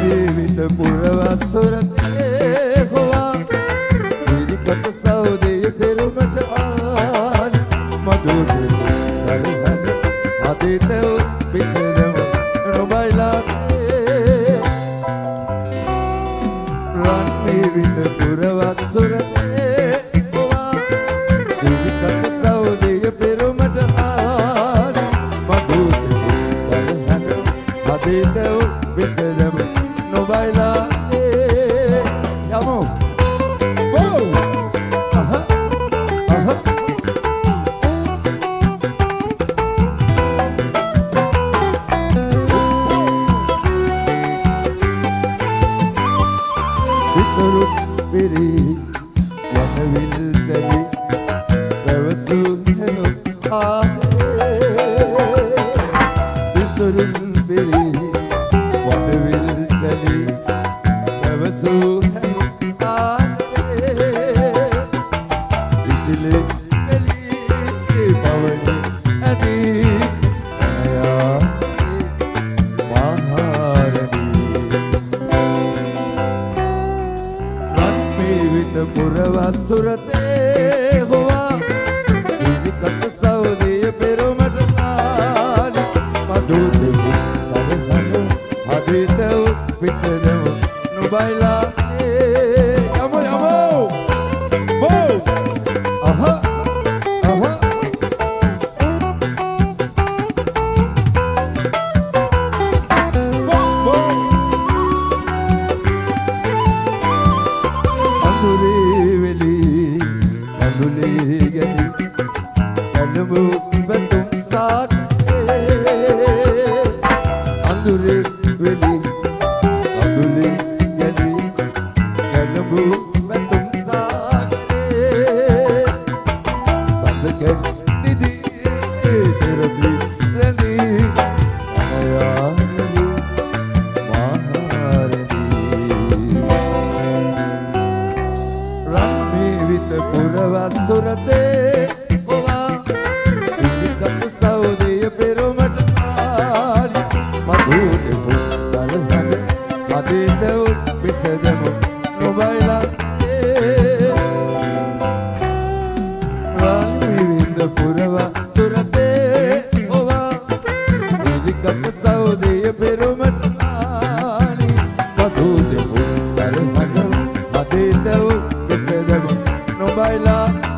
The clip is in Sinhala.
විත පුරවස්වරතේ හොවා සිරිකට සෞදේ පෙරුමට ආනි මදුදේ දරහන අතීත විසරම නොබයිලා රන්මේ විත පුරවස්වරතේ හොවා සිරිකට සෞදේ පෙරුමට ආනි මදුදේ දරහන අතීත විසරම නොබයිලා යමු වෝ අහ අහ විසරු පිරි වනවිල් සැලි පැවසු හැනු ආහේ විසරු පිරි වනවිල් සැලි පැවසු හැනු ආහේ ඉසිලේ එලි පවනි ඇති අයා පුරවස්තුරතේ හොවා සිරිකට සෞදිය පෙරුමට ආනි මදුදෙවි සරහන හදිතව විසදව නොබයිලා යමු යමු වෝ අහ අහ පුරවස්තුරතේ හොවා සිරිකට සෞදිය පෙරුමට ආනි මදුදෙවි දරහන අතීත විසදම නොබයිලා රන්විත පුරවස්තුරතේ හොවා සිරිකට සෞදිය පෙරුමට ආනි මදුදෙවි දරහන අතීත විසදම නොබයිලා